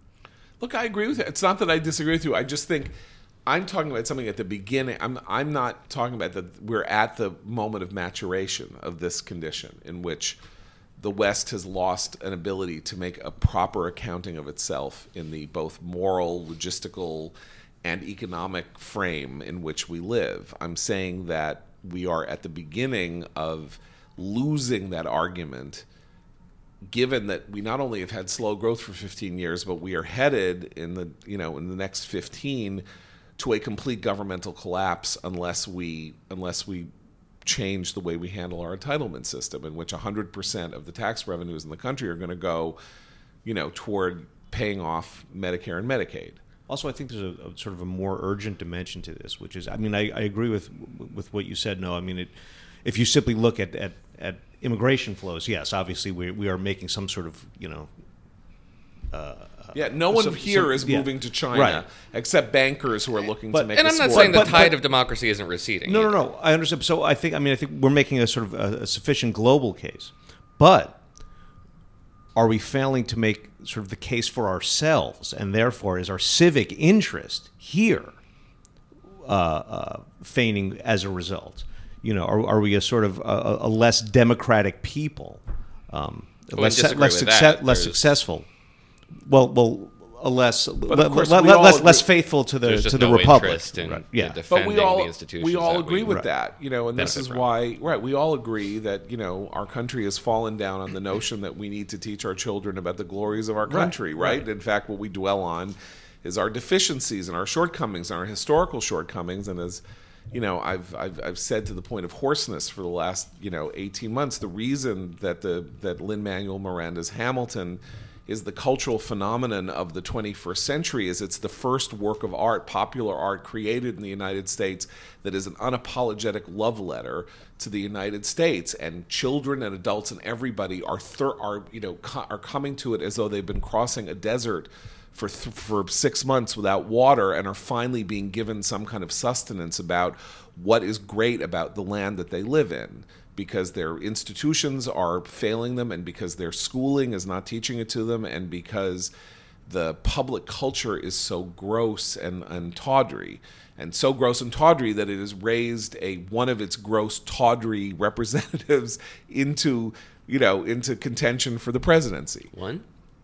Look, I agree with it. It's not that I disagree with you. I just think I'm talking about something at the beginning. I'm I'm not talking about that we're at the moment of maturation of this condition in which the West has lost an ability to make a proper accounting of itself in the both moral, logistical, and economic frame in which we live. I'm saying that we are at the beginning of losing that argument, given that we not only have had slow growth for fifteen years, but we are headed in the, you know, in the next fifteen to a complete governmental collapse unless we unless we change the way we handle our entitlement system, in which one hundred percent of the tax revenues in the country are going to go, you know, toward paying off Medicare and Medicaid. Also, I think there's a, a sort of a more urgent dimension to this, which is, I mean, I, I agree with with what you said. No, I mean, it, if you simply look at, at, at immigration flows, yes, obviously we we are making some sort of, you know. Uh, yeah, no one some, here some, is yeah. moving to China, right. except bankers who are looking but, to make. And a I'm not sport. saying the but, tide but, of democracy isn't receding. No, either. no, no. I understand. So I think, I mean, I think we're making a sort of a, a sufficient global case, but are we failing to make sort of the case for ourselves, and therefore is our civic interest here uh, uh, feigning as a result? You know, are, are we a sort of a, a less democratic people, um, well, less disagree less, with success, that. less There's... successful? Well, well. A less, But le, of course, le, we le, all less, agree- less faithful to the There's to just the no republic. interest in Right. Yeah, the But defending we all the institutions. we all that agree with Right. that, you know, and this benefit is from. why, right? We all agree that, you know, our country has fallen down on the notion that we need to teach our children about the glories of our country, right? right. In fact, what we dwell on is our deficiencies and our shortcomings and our historical shortcomings, and as you know, I've, I've I've said to the point of hoarseness for the last, you know, eighteen months, the reason that the that Lin-Manuel Miranda's Hamilton is the cultural phenomenon of the twenty-first century is it's the first work of art, popular art, created in the United States that is an unapologetic love letter to the United States, and children and adults and everybody are thir- are you know co- are coming to it as though they've been crossing a desert for th- for six months without water and are finally being given some kind of sustenance about what is great about the land that they live in, because their institutions are failing them and because their schooling is not teaching it to them and because the public culture is so gross and, and tawdry. And so gross and tawdry that it has raised a one of its gross tawdry representatives into, you know, into contention for the presidency. One?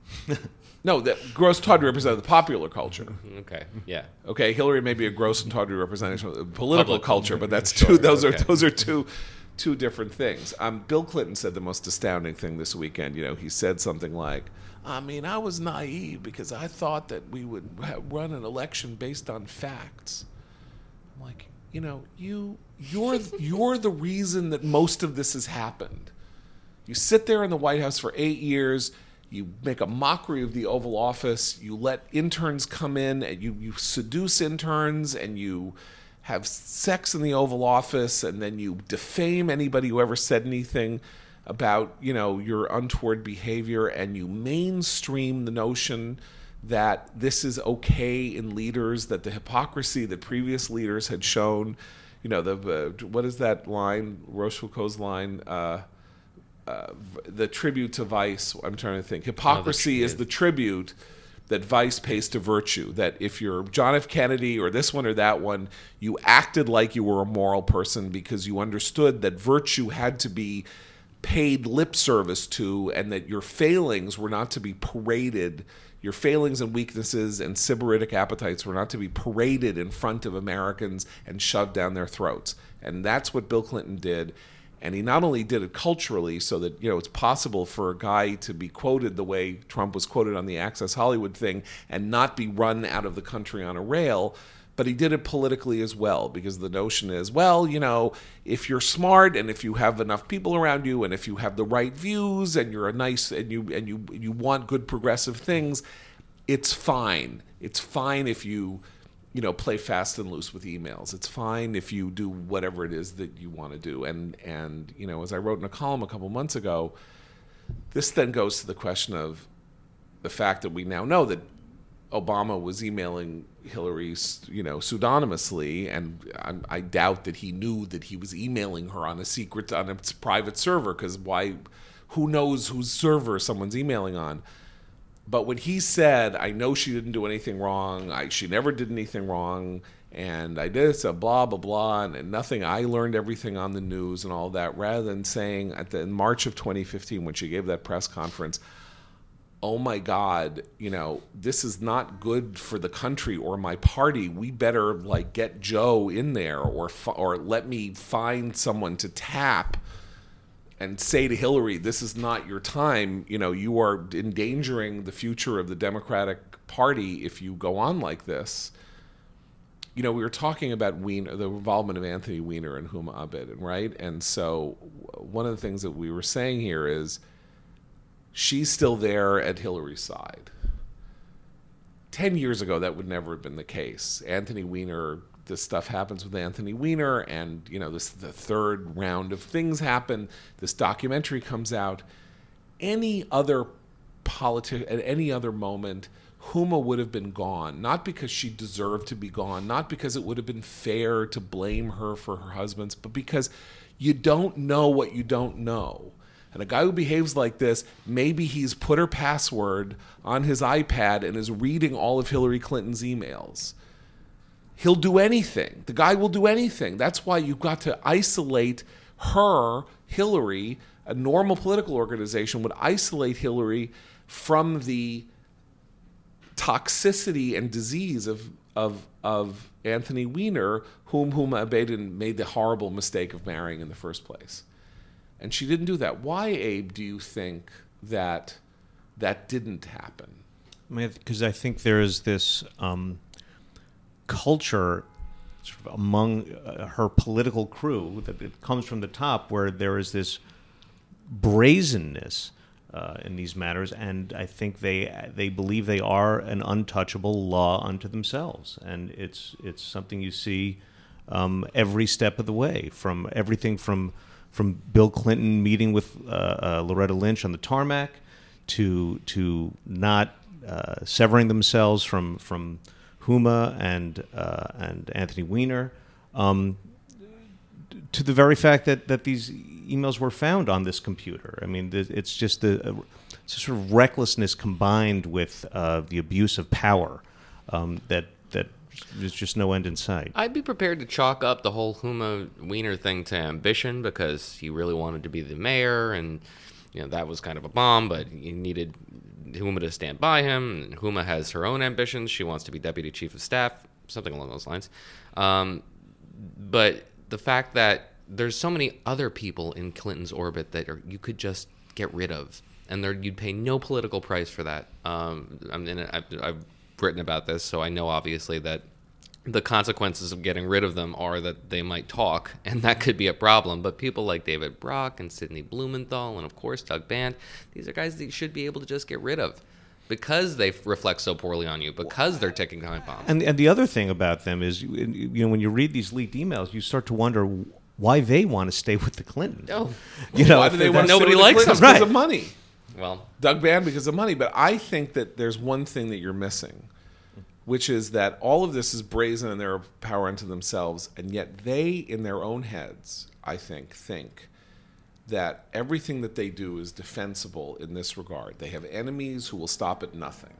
No, the gross tawdry represents the popular culture. Okay, yeah. Okay, Hillary may be a gross and tawdry representation of the political Public. culture, but that's Sure, two. Those okay. are those are two two different things. Um, Bill Clinton said the most astounding thing this weekend. You know, he said something like, "I mean, I was naive because I thought that we would ha- run an election based on facts." I'm like, you know, you you're you're the reason that most of this has happened. You sit there in the White House for eight years. You make a mockery of the Oval Office. You let interns come in and you, you seduce interns and you have sex in the Oval Office, and then you defame anybody who ever said anything about, you know, your untoward behavior, and you mainstream the notion that this is okay in leaders, that the hypocrisy that previous leaders had shown, you know, the uh, what is that line, Rochefoucauld's line, uh, Uh, the tribute to vice. I'm trying to think. Hypocrisy Oh, is the tribute that vice pays to virtue. That if you're John F. Kennedy or this one or that one, you acted like you were a moral person because you understood that virtue had to be paid lip service to, and that your failings were not to be paraded. Your failings and weaknesses and sybaritic appetites were not to be paraded in front of Americans and shoved down their throats. And that's what Bill Clinton did. And he not only did it culturally so that, you know, it's possible for a guy to be quoted the way Trump was quoted on the Access Hollywood thing and not be run out of the country on a rail, but he did it politically as well, because the notion is, well, you know, if you're smart and if you have enough people around you and if you have the right views and you're a nice and you and you you want good progressive things, it's fine. It's fine if you you know, play fast and loose with emails. It's fine if you do whatever it is that you want to do. And, and you know, as I wrote in a column a couple months ago, this then goes to the question of the fact that we now know that Obama was emailing Hillary, you know, pseudonymously, and I, I doubt that he knew that he was emailing her on a secret, on a private server, because why, who knows whose server someone's emailing on. But when he said, I know she didn't do anything wrong, I, she never did anything wrong, and I did this, a blah, blah, blah, and, and nothing, I learned everything on the news and all that, rather than saying at the, in March of twenty fifteen, when she gave that press conference, oh my God, you know, this is not good for the country or my party. We better, like, get Joe in there, or or let me find someone to tap and say to Hillary, this is not your time. You know, you are endangering the future of the Democratic Party if you go on like this. You know, we were talking about Weiner, the involvement of Anthony Weiner and Huma Abedin, right? And so one of the things that we were saying here is she's still there at Hillary's side. Ten years ago, that would never have been the case. Anthony Weiner, this stuff happens with Anthony Weiner, and, you know, this the third round of things happen. This documentary comes out. Any other politic at any other moment, Huma would have been gone, not because she deserved to be gone, not because it would have been fair to blame her for her husband's, but because you don't know what you don't know. And a guy who behaves like this, maybe he's put her password on his iPad and is reading all of Hillary Clinton's emails. He'll do anything. The guy will do anything. That's why you've got to isolate her, Hillary. A normal political organization would isolate Hillary from the toxicity and disease of of of Anthony Weiner, whom Huma Abedin made the horrible mistake of marrying in the first place. And she didn't do that. Why, Abe, do you think that that didn't happen? Because I think there is this um, culture sort of among uh, her political crew, that it comes from the top, where there is this brazenness uh, in these matters, and I think they they believe they are an untouchable law unto themselves, and it's it's something you see um, every step of the way, from everything from from Bill Clinton meeting with uh, uh, Loretta Lynch on the tarmac, to to not uh, severing themselves from from Huma and uh, and Anthony Weiner, um, to the very fact that, that these emails were found on this computer. I mean, it's just the it's a sort of recklessness combined with uh, the abuse of power um, that that there's just no end in sight. I'd be prepared to chalk up the whole Huma Weiner thing to ambition, because he really wanted to be the mayor, and you know that was kind of a bomb, but he needed Huma to stand by him. And Huma has her own ambitions. She wants to be deputy chief of staff, something along those lines. Um, but the fact that there's so many other people in Clinton's orbit that are, you could just get rid of, and there, you'd pay no political price for that. Um, I mean, I've, I've written about this, so I know obviously that the consequences of getting rid of them are that they might talk, and that could be a problem. But people like David Brock and Sidney Blumenthal and, of course, Doug Band, these are guys that you should be able to just get rid of because they reflect so poorly on you, because they're ticking time bombs. And, and the other thing about them is, you know, when you read these leaked emails, you start to wonder why they want to stay with the Clintons. Oh. You know, why do they want to nobody stay with likes the Clintons? them. Because Right. of money. Well, Doug Band because of money. But I think that there's one thing that you're missing, which is that all of this is brazen and they're a power unto themselves, and yet they, in their own heads, I think, think that everything that they do is defensible in this regard. They have enemies who will stop at nothing.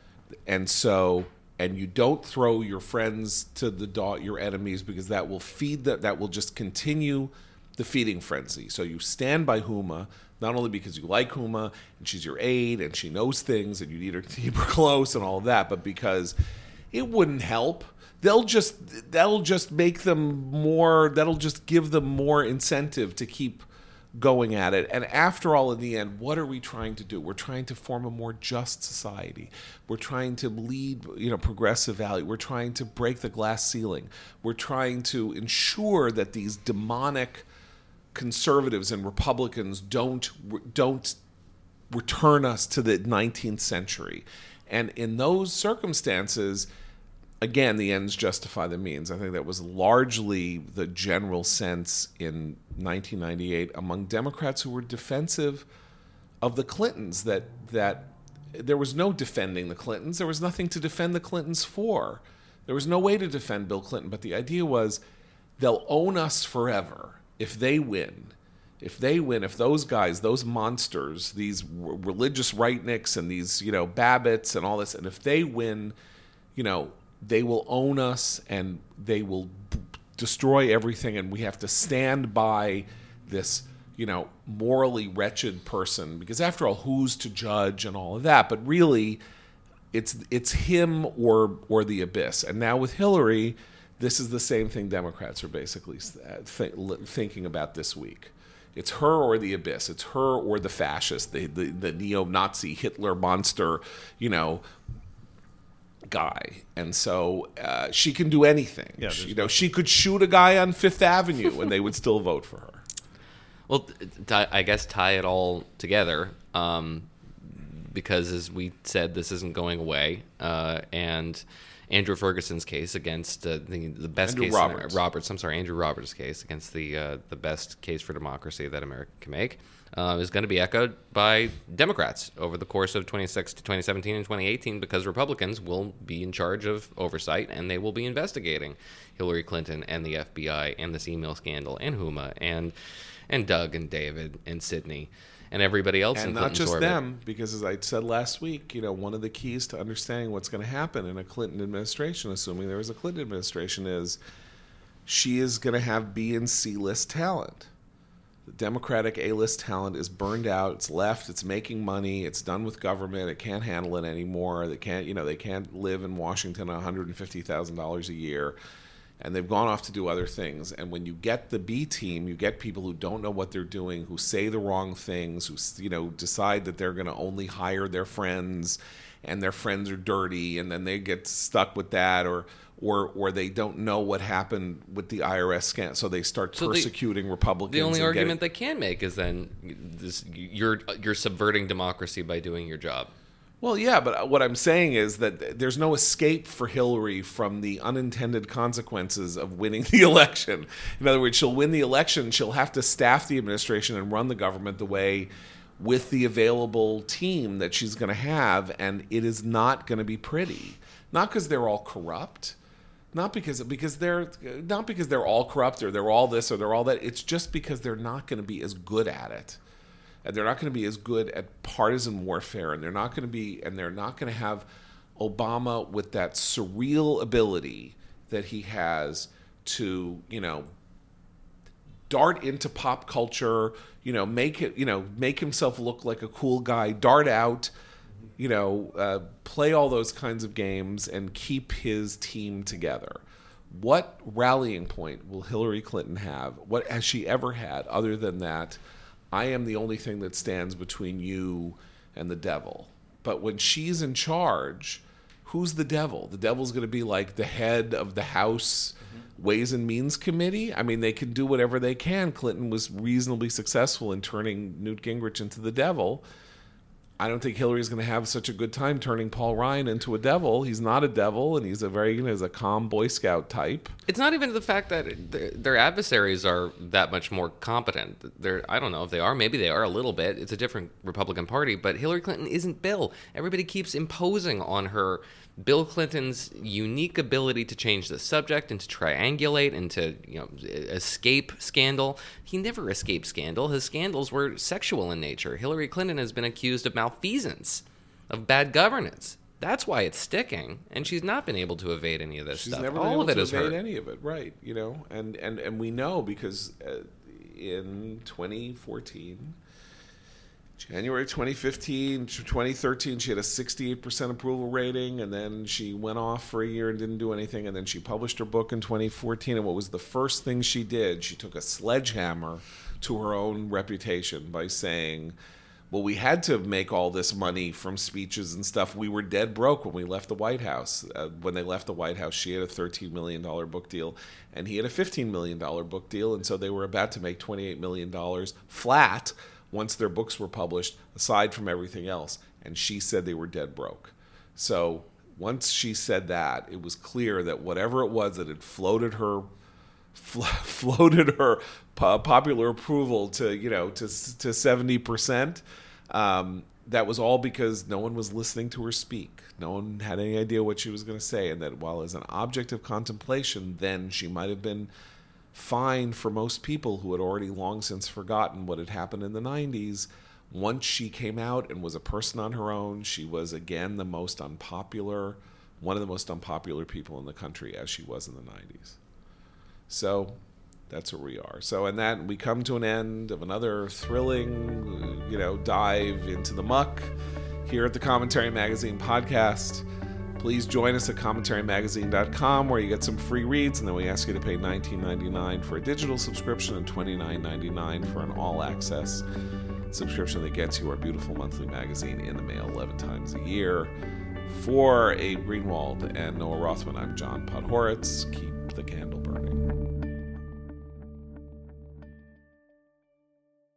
And so, and you don't throw your friends to the dog, your enemies, because that will feed that, that will just continue the feeding frenzy. So you stand by Huma, not only because you like Huma and she's your aide and she knows things and you need her to keep her close and all of that, but because it wouldn't help. They'll just that'll just make them more. That'll just give them more incentive to keep going at it. And after all, in the end, what are we trying to do? We're trying to form a more just society. We're trying to lead, you know, progressive value. We're trying to break the glass ceiling. We're trying to ensure that these demonic conservatives and Republicans don't don't return us to the nineteenth century. And in those circumstances, again, the ends justify the means. I think that was largely the general sense in nineteen ninety-eight among Democrats who were defensive of the Clintons, that that there was no defending the Clintons. There was nothing to defend the Clintons for. There was no way to defend Bill Clinton. But the idea was they'll own us forever if they win. If they win, if those guys, those monsters, these r- religious rightnicks and these, you know, Babbitts and all this, and if they win, you know, they will own us and they will b- destroy everything, and we have to stand by this, you know, morally wretched person, because after all, who's to judge and all of that? But really, it's it's him or or the abyss. And now with Hillary, this is the same thing Democrats are basically th- thinking about this week. It's her or the abyss. It's her or the fascist, the the, the neo-Nazi Hitler monster, you know, guy. And so uh, she can do anything. Yeah, she, you know, she could shoot a guy on Fifth Avenue and they would still vote for her. Well, t- t- I guess tie it all together, um, because as we said, this isn't going away, uh, and Andrew Ferguson's case against uh, the the best Andrew case Roberts. In, Roberts, I'm sorry, Andrew Roberts' case against the uh, the best case for democracy that America can make uh, is going to be echoed by Democrats over the course of twenty seventeen and twenty eighteen, because Republicans will be in charge of oversight and they will be investigating Hillary Clinton and the F B I and this email scandal and Huma and and Doug and David and Sidney and everybody else And in not Clinton's just orbit. them, because as I said last week, you know, one of the keys to understanding what's going to happen in a Clinton administration, assuming there is a Clinton administration, is she is going to have B and C list talent. The Democratic A-list talent is burned out. It's left. It's making money. It's done with government. It can't handle it anymore. They can't, you know, they can't live in Washington on one hundred fifty thousand dollars a year. And they've gone off to do other things. And when you get the B team, you get people who don't know what they're doing, who say the wrong things, who, you know, decide that they're going to only hire their friends and their friends are dirty, and then they get stuck with that, or or or they don't know what happened with the I R S scam, so they start So the- persecuting Republicans. The only and argument getting, they can make is then this, you're you're subverting democracy by doing your job. Well, yeah, but what I'm saying is that there's no escape for Hillary from the unintended consequences of winning the election. In other words, she'll win the election, she'll have to staff the administration and run the government the way with the available team that she's going to have, and it is not going to be pretty. Not because they're all corrupt, not because because they're not because they're all corrupt or they're all this or they're all that. It's just because they're not going to be as good at it. And they're not going to be as good at partisan warfare, and they're not going to be, and they're not going to have Obama with that surreal ability that he has to, you know, dart into pop culture, you know, make it, you know, make himself look like a cool guy, dart out, you know, uh, play all those kinds of games, and keep his team together. What rallying point will Hillary Clinton have? What has she ever had other than that? I am the only thing that stands between you and the devil. But when she's in charge, who's the devil? The devil's going to be like the head of the House mm-hmm. Ways and Means Committee? I mean, they can do whatever they can. Clinton was reasonably successful in turning Newt Gingrich into the devil. I don't think Hillary's going to have such a good time turning Paul Ryan into a devil. He's not a devil, and he's a very, you know, he's a calm Boy Scout type. It's not even the fact that their, their adversaries are that much more competent. They're, I don't know if they are. Maybe they are a little bit. It's a different Republican Party, but Hillary Clinton isn't Bill. Everybody keeps imposing on her Bill Clinton's unique ability to change the subject and to triangulate and to, you know, escape scandal. He never escaped scandal. His scandals were sexual in nature. Hillary Clinton has been accused of malfeasance, of bad governance. That's why it's sticking, and she's not been able to evade any of this she's stuff. Never All been able of it to is evade hurt. any of it, right? You know, and and and we know because uh, in twenty fourteen. January twenty fifteen, twenty thirteen, she had a sixty-eight percent approval rating, and then she went off for a year and didn't do anything, and then she published her book in twenty fourteen, and what was the first thing she did? She took a sledgehammer to her own reputation by saying, well, we had to make all this money from speeches and stuff. We were dead broke when we left the White House. Uh, when they left the White House, she had a thirteen million dollars book deal, and he had a fifteen million dollars book deal, and so they were about to make twenty-eight million dollars flat once their books were published, aside from everything else. And she said they were dead broke. So once she said that, it was clear that whatever it was that had floated her fl- floated her po- popular approval to, you know, to to seventy percent, um, that was all because no one was listening to her speak. No one had any idea what she was going to say, and that while as an object of contemplation, then she might have been fine for most people who had already long since forgotten what had happened in the nineties. Once she came out and was a person on her own, she was again the most unpopular, one of the most unpopular people in the country, as she was in the nineties. So that's where we are. So in that, we come to an end of another thrilling, you know, dive into the muck here at the Commentary Magazine podcast. Please join us at commentary magazine dot com, where you get some free reads, and then we ask you to pay nineteen ninety-nine for a digital subscription and twenty-nine ninety-nine for an all-access subscription that gets you our beautiful monthly magazine in the mail eleven times a year. For Abe Greenwald and Noah Rothman, I'm John Podhoretz. Keep the candle burning.